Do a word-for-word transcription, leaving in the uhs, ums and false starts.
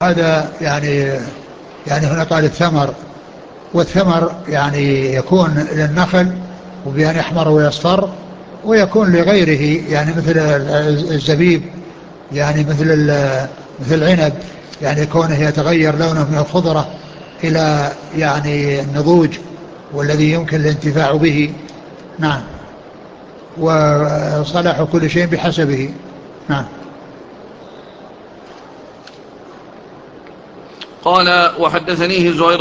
هذا يعني يعني هنا قال الثمر، والثمر يعني يكون للنخل وبأن يحمر ويصفر، ويكون لغيره يعني مثل الزبيب، يعني مثل مثل العنب، يعني كونه يتغير لونه من الخضرة إلى يعني النضوج والذي يمكن الانتفاع به. نعم. وصلاح كل شيء بحسبه. نعم. قال وحدثنيه زهير